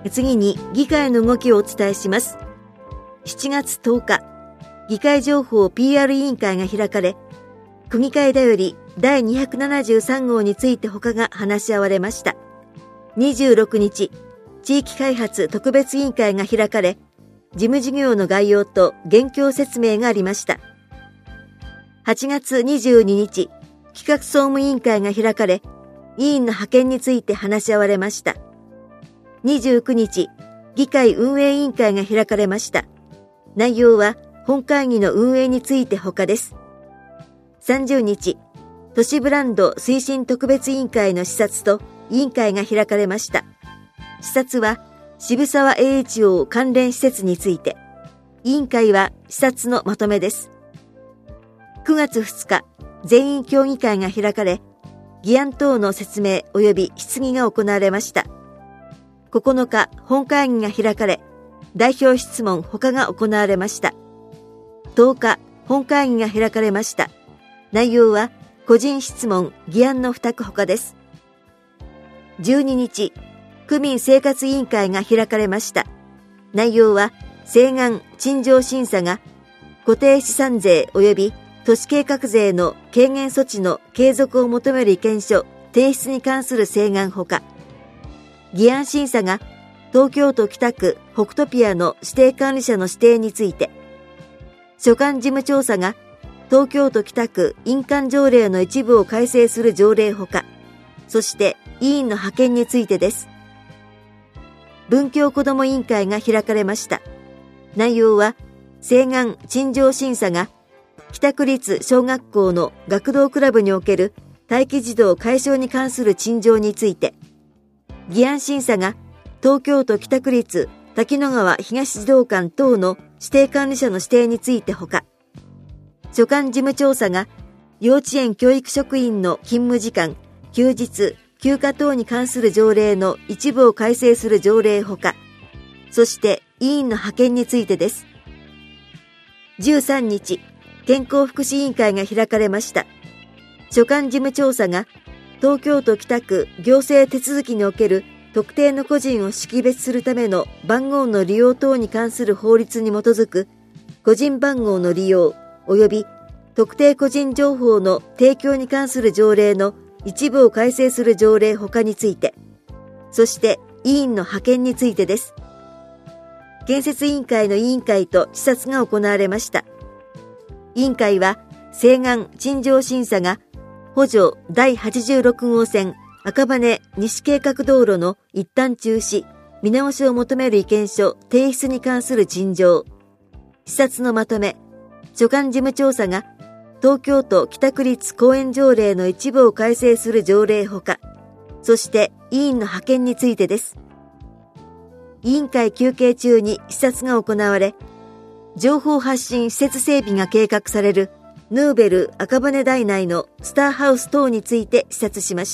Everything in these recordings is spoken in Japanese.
次に議会の動きをお伝えします。7月10日、議会情報 PR 委員会が開かれ、区議会だより第273号について他が話し合われました。26日、地域開発特別委員会が開かれ、事務事業の概要と現況説明がありました。8月22日、企画総務委員会が開かれ、委員の派遣について話し合われました。29日、議会運営委員会が開かれました。内容は本会議の運営について他です。30日、都市ブランド推進特別委員会の視察と委員会が開かれました。視察は渋沢栄一郎関連施設について、委員会は視察のまとめです。9月2日、全員協議会が開かれ、議案等の説明及び質疑が行われました。9日、本会議が開かれ、代表質問他が行われました。10日、本会議が開かれました。内容は個人質問、議案の付託他です。12日、区民生活委員会が開かれました。内容は請願・陳情審査が固定資産税及び都市計画税の軽減措置の継続を求める意見書提出に関する請願ほか、議案審査が東京都北区北トピアの指定管理者の指定について、所管事務調査が東京都北区印鑑条例の一部を改正する条例ほか、そして委員の派遣についてです。文教子ども委員会が開かれました。内容は請願・陳情審査が北区立小学校の学童クラブにおける待機児童解消に関する陳情について、議案審査が東京都北区立滝野川東児童館等の指定管理者の指定についてほか、所管事務調査が幼稚園教育職員の勤務時間、休日、休暇等に関する条例の一部を改正する条例ほか、そして委員の派遣についてです。13日、健康福祉委員会が開かれました。所管事務調査が東京都北区行政手続きにおける特定の個人を識別するための番号の利用等に関する法律に基づく個人番号の利用及び特定個人情報の提供に関する条例の一部を改正する条例ほかについて、そして委員の派遣についてです。建設委員会の委員会と視察が行われました。委員会は請願・陳情審査が補助第86号線赤羽西計画道路の一旦中止、見直しを求める意見書提出に関する陳情、視察のまとめ、所管事務調査が東京都北区立公園条例の一部を改正する条例ほか、そして委員の派遣についてです。委員会休憩中に視察が行われ、情報発信施設整備が計画されるヌーベル赤羽台内のスターハウス等について視察しました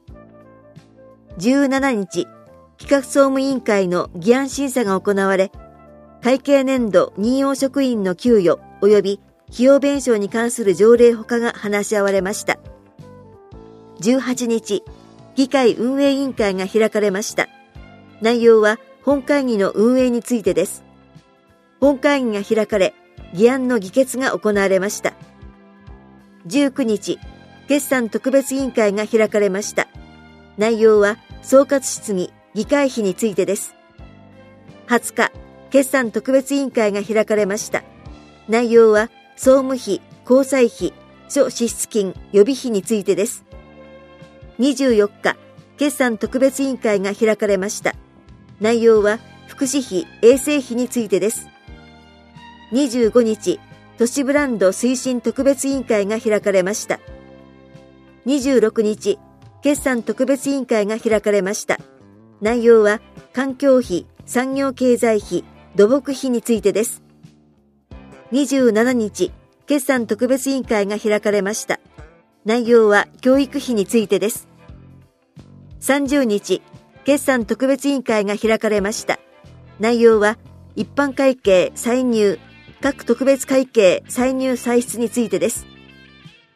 。17日、企画総務委員会の議案審査が行われ、会計年度任用職員の給与及び費用弁償に関する条例ほかが話し合われました。18日、議会運営委員会が開かれました。内容は本会議の運営についてです。本会議が開かれ、議案の議決が行われました。19日、決算特別委員会が開かれました。内容は総括質疑、議会費についてです。20日、決算特別委員会が開かれました。内容は総務費、交際費、諸支出金、予備費についてです。24日、決算特別委員会が開かれました。内容は福祉費、衛生費についてです。25日、都市ブランド推進特別委員会が開かれました。26日、決算特別委員会が開かれました。内容は環境費、産業経済費、土木費についてです。27日、決算特別委員会が開かれました。内容は教育費についてです。30日、決算特別委員会が開かれました。内容は一般会計歳入、各特別会計歳入歳出についてです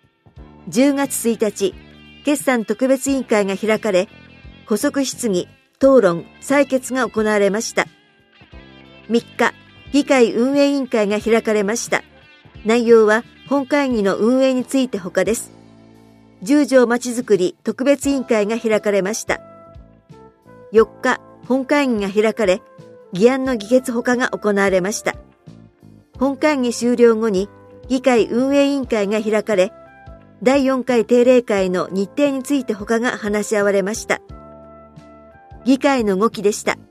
。10月1日、決算特別委員会が開かれ、補足質疑、 討論、採決が行われました。3日、議会運営委員会が開かれました。内容は本会議の運営について他です。10条まちづくり特別委員会が開かれました。4日、本会議が開かれ、議案の議決他が行われました。本会議終了後に議会運営委員会が開かれ、第4回定例会の日程について他が話し合われました。議会の動きでした。